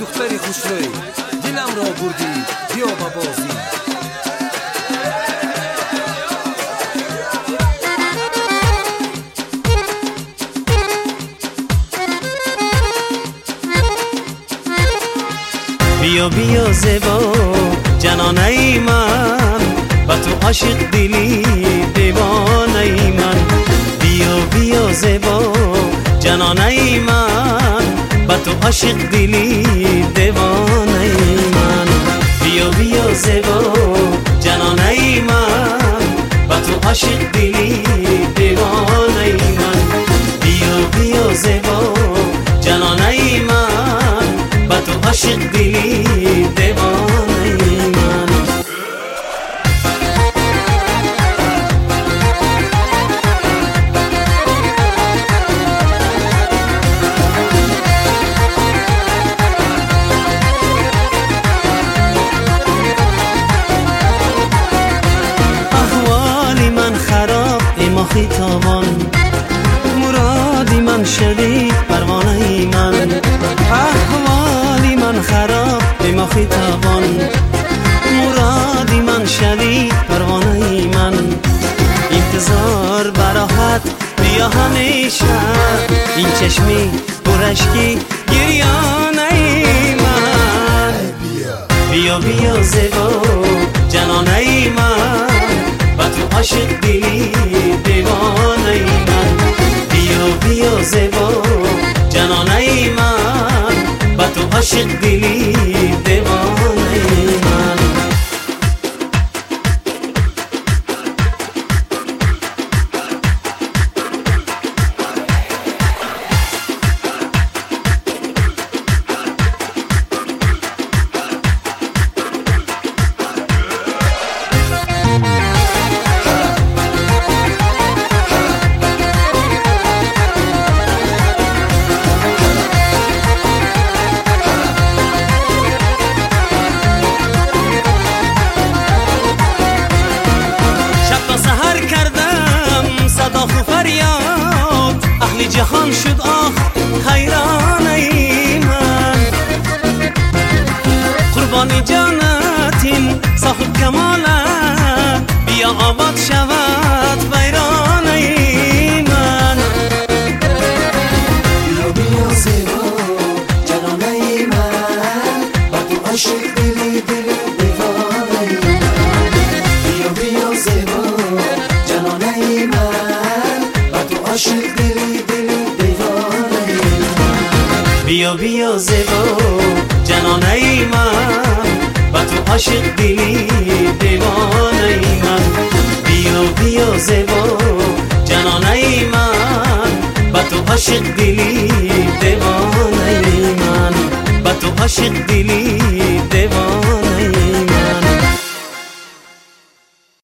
دختری خوشروی دلم را بردی بیا با بازی. بیا بیا زیبا جنانه ای من، با تو عاشق دلی دیوانه ای من. بیا بیا زیبا جنانه ای من، با تو عاشق دلی دیوانه ای من. بیا بیا زیبا جنانه ای من، با تو عاشق دلی دیوانه ای من. بیا بیا زیبا جنانه ای من، با تو عاشق دلی دیوانه ای من. احوالی من خراب اما خیتابان، مرادی من شدی پروانه ای من. احوالی من خراب اما خیتابان، مرادی من شدی پروانه ای من. انتظار براحت بیا همیشه، این چشمی برشکی گریانه ای من. بیا بیا زیبا جنانه ای من، با تو عاشق دلی دیوانه ای من. بیا بیا زیبا جنانه ای من، با تو عاشق دلی دیوانه ای من. اهل جهان شد آه حیران ای من. قربانی جانتین صاحب کمالت، بیا آباد شود ویران ای من. بیا بیا زیبا جنانه ای من، با تو عاشق دلی دلی دیوانه ای من. بیا بیا زیبا جنانه ای من، با تو عاشق دلی دلی دیوانه ای من. بیا بیا زیبا جنانه ای من، با تو عاشق دلی دیوانه ای من. بیا بیا زیبا جنانه ای من، با تو عاشق دلی دیوانه ای من. با تو عاشق دلی